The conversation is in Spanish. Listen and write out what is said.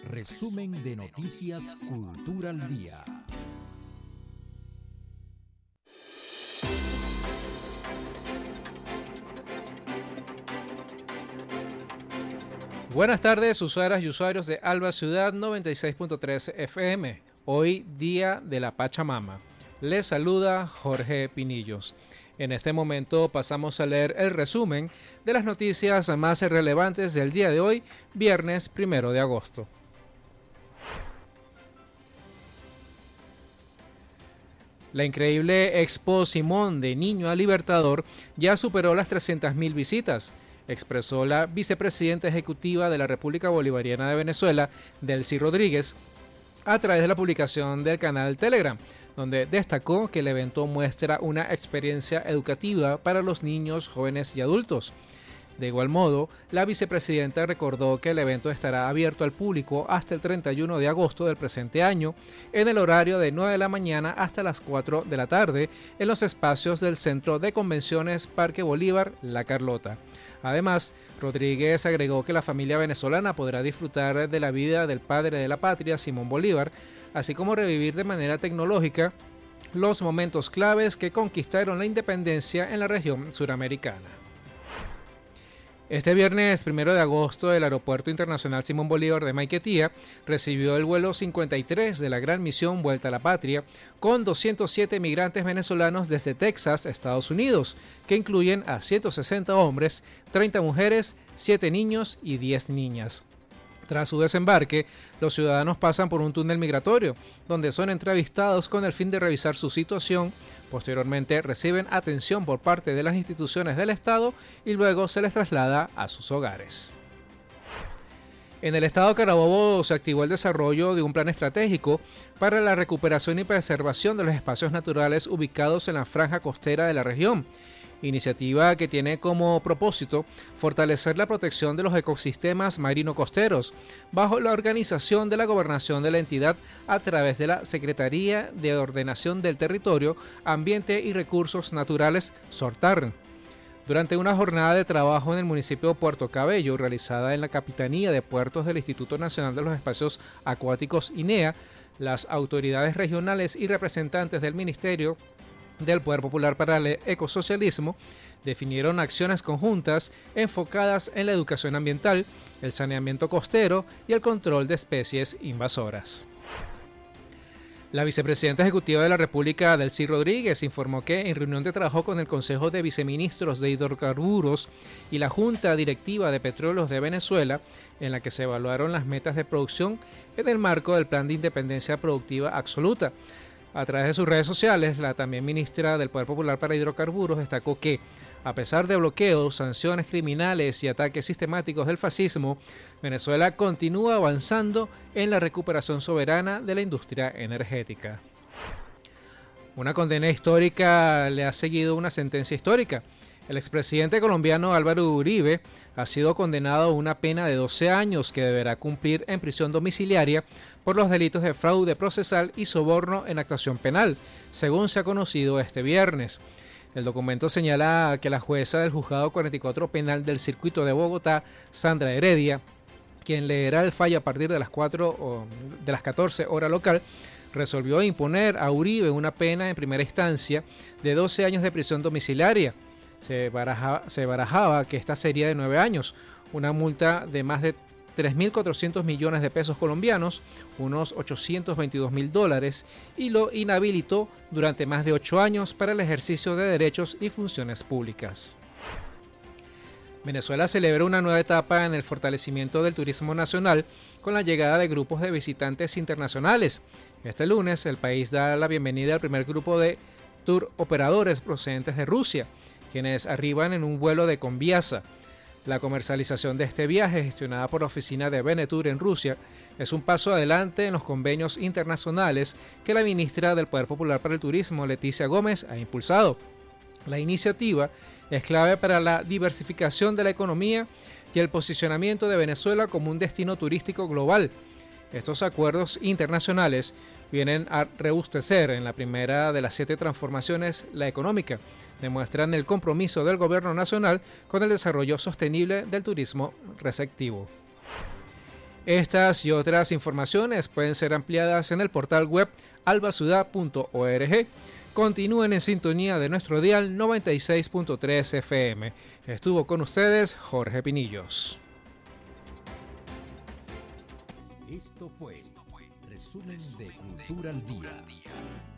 Resumen de Noticias Cultura al Día. Buenas tardes, usuarias y usuarios de Alba Ciudad 96.3 FM. Hoy, Día de la Pachamama. Les saluda Jorge Pinillos. En este momento pasamos a leer el resumen de las noticias más relevantes del día de hoy, viernes 1 de agosto. La increíble Expo Simón de Niño a Libertador ya superó las 300.000 visitas, expresó la vicepresidenta ejecutiva de la República Bolivariana de Venezuela, Delcy Rodríguez, a través de la publicación del canal Telegram, donde destacó que el evento muestra una experiencia educativa para los niños, jóvenes y adultos. De igual modo, la vicepresidenta recordó que el evento estará abierto al público hasta el 31 de agosto del presente año, en el horario de 9 de la mañana hasta las 4 de la tarde, en los espacios del Centro de Convenciones Parque Bolívar, La Carlota. Además, Rodríguez agregó que la familia venezolana podrá disfrutar de la vida del padre de la patria, Simón Bolívar, así como revivir de manera tecnológica los momentos claves que conquistaron la independencia en la región suramericana. Este viernes 1 de agosto, el Aeropuerto Internacional Simón Bolívar de Maiquetía recibió el vuelo 53 de la Gran Misión Vuelta a la Patria, con 207 migrantes venezolanos desde Texas, Estados Unidos, que incluyen a 160 hombres, 30 mujeres, 7 niños y 10 niñas. Tras su desembarque, los ciudadanos pasan por un túnel migratorio, donde son entrevistados con el fin de revisar su situación. Posteriormente reciben atención por parte de las instituciones del Estado y luego se les traslada a sus hogares. En el estado Carabobo se activó el desarrollo de un plan estratégico para la recuperación y preservación de los espacios naturales ubicados en la franja costera de la región, iniciativa que tiene como propósito fortalecer la protección de los ecosistemas marino-costeros bajo la organización de la gobernación de la entidad a través de la Secretaría de Ordenación del Territorio, Ambiente y Recursos Naturales, SORTAR. Durante una jornada de trabajo en el municipio de Puerto Cabello, realizada en la Capitanía de Puertos del Instituto Nacional de los Espacios Acuáticos INEA, las autoridades regionales y representantes del Ministerio del Poder Popular para el Ecosocialismo definieron acciones conjuntas enfocadas en la educación ambiental, el saneamiento costero y el control de especies invasoras. La vicepresidenta ejecutiva de la República, Delcy Rodríguez, informó que en reunión de trabajo con el Consejo de Viceministros de Hidrocarburos y la Junta Directiva de Petróleos de Venezuela, en la que se evaluaron las metas de producción en el marco del Plan de Independencia Productiva Absoluta. A través de sus redes sociales, la también ministra del Poder Popular para Hidrocarburos destacó que, a pesar de bloqueos, sanciones criminales y ataques sistemáticos del fascismo, Venezuela continúa avanzando en la recuperación soberana de la industria energética. Una condena histórica le ha seguido una sentencia histórica. El expresidente colombiano Álvaro Uribe ha sido condenado a una pena de 12 años que deberá cumplir en prisión domiciliaria por los delitos de fraude procesal y soborno en actuación penal, según se ha conocido este viernes. El documento señala que la jueza del Juzgado 44 Penal del Circuito de Bogotá, Sandra Heredia, quien leerá el fallo a partir de las 14 horas local, resolvió imponer a Uribe una pena en primera instancia de 12 años de prisión domiciliaria. Se barajaba que esta sería de 9 años, una multa de más de 3.400 millones de pesos colombianos, unos $822.000, y lo inhabilitó durante más de 8 años para el ejercicio de derechos y funciones públicas. Venezuela celebra una nueva etapa en el fortalecimiento del turismo nacional con la llegada de grupos de visitantes internacionales. Este lunes el país da la bienvenida al primer grupo de tour operadores procedentes de Rusia, quienes arriban en un vuelo de Conviasa. La comercialización de este viaje, gestionada por la oficina de Venetur en Rusia, es un paso adelante en los convenios internacionales que la ministra del Poder Popular para el Turismo, Leticia Gómez, ha impulsado. La iniciativa es clave para la diversificación de la economía y el posicionamiento de Venezuela como un destino turístico global. Estos acuerdos internacionales vienen a robustecer en la primera de las 7 transformaciones, la económica. Demuestran el compromiso del gobierno nacional con el desarrollo sostenible del turismo receptivo. Estas y otras informaciones pueden ser ampliadas en el portal web albacudá.org. Continúen en sintonía de nuestro dial 96.3 FM. Estuvo con ustedes Jorge Pinillos. Esto fue Resumen de Cultura al Día.